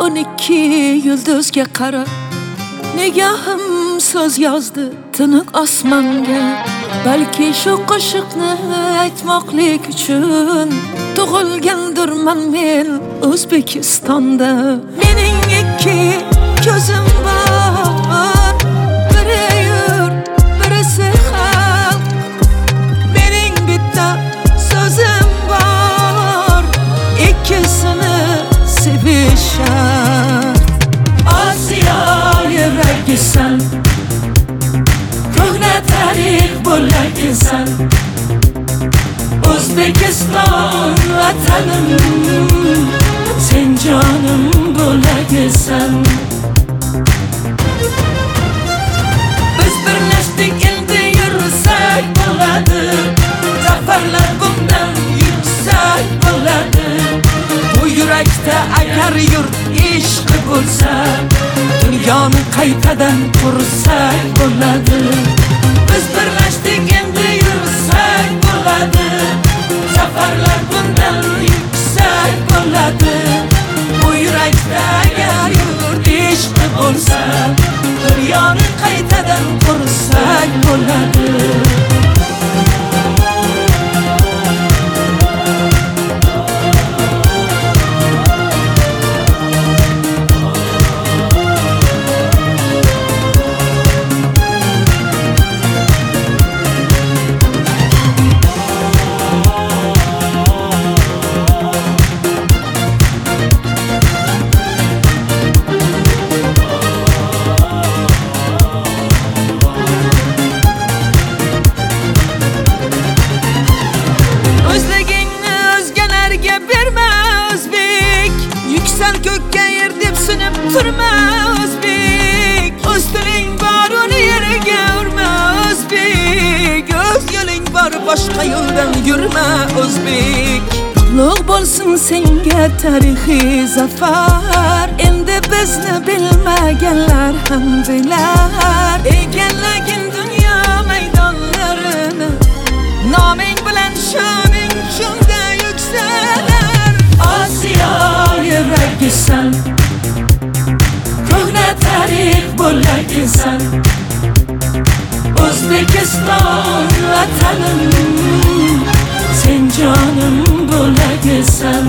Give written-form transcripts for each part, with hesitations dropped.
12 yulduzga qarab nigahim so'z yozdi tiniq osmonga. Balki shu qo'shiqni aytmoqlik uchun tug'ilgandirman men O'zbekistonda. Mening ikki ko'zim bor, biri yurt, birisi xalq. Mening bitta so'zim bor, ikkisini sevish shart. Osiyo yuragisan, ko'hna tarix bo'lagisan. O'zbekiston vatanim, sen jonim bo'lagisan. Biz birlashdik, endi yursak bo'ladi. Zafarlar bundan yuksak bo'ladi. Bu yurakda agar yurt ishqi bo'lsa, dunyoni qaytadan qursak bo'ladi. Biz birlashdik, endi yursak bo'ladi. Zafarlar bundan yuksak bo'ladi. Bu yurakda agar yurt ishqi bo'lsa, dunyoni qaytadan qursak bo'ladi. Yüksen kökka yer deb sinib turma O'zbek. O'stining bor uni yerga urma O'zbek. O'z yo'ling bor, boshqa yo'ldan yurma O'zbek. Qutlug' bo'lsin senga tarixiy zafar. Endi bizni bilmaganlar ham bilar. Egallagin dunyo maydonlarini, noming bilan shoning shunda yuksalar. Osiyo yuragisan, ko'hna tarix bo'lagisan. O'zbekiston vatanim, sen jonim bo'lagisan.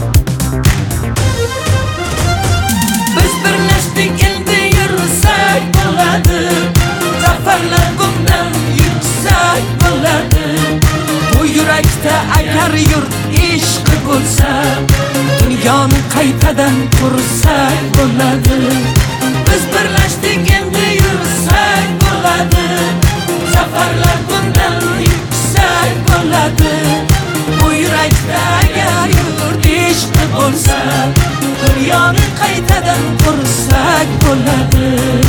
Biz birlashdik, endi yursak bo'ladi. Zafarlar bundan yuksak bo'ladi. Bu yurakda agar yurt ishqi bo'lsa, dunyoni qaytadan qursak bo'ladi. Biz birlashdik, endi yursak bo'ladi. Zafarlar bundan yuksak bo'ladi. Bu yurakda agar yurt ishqi bo'lsa, dunyoni qaytadan qursak bo'ladi.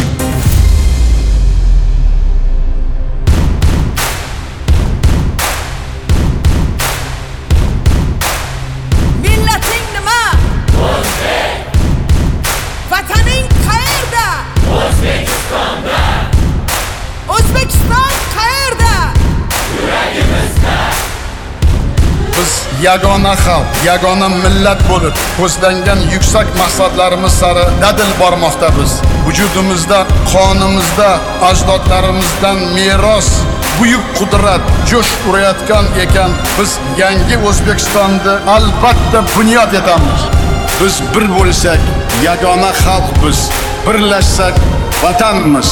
Vataning qayerda? O'zbekistonda. O'zbekiston qayerda? Yuragimizda. Biz yagona xalq, yagona millat bo'lib, ko'zlangan yuksak maqsadlarimiz sari dadil bormoqdamiz. Vujudimizda, qonimizda ajdodlarimizdan meros buyuk qudrat jo'sh urayotgan ekan. Biz yangi O'zbekistonni albatta bunyod etamiz. Biz bir bo'lsak, yagona xalq biz, birlashsak vatanimiz.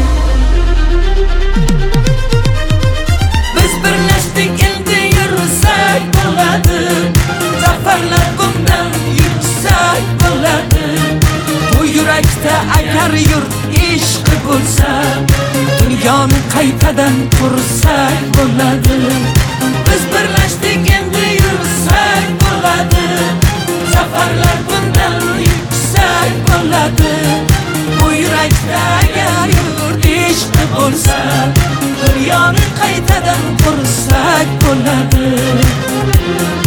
Biz birlashdik, endi yursak bo'ladi. Zafarlar bundan yuksak bo'ladi. Bu yurakda agar yurt ishqi bo'lsa, dunyoni qaytadan qursak bo'ladi. Biz birlashdik, endi yursak bo'ladi. Zafarlar bundan yuksak bo'ladi. Bu yurakda agar yurt ishqi bo'lsa, dunyoni qaytadan qursak bo'ladi.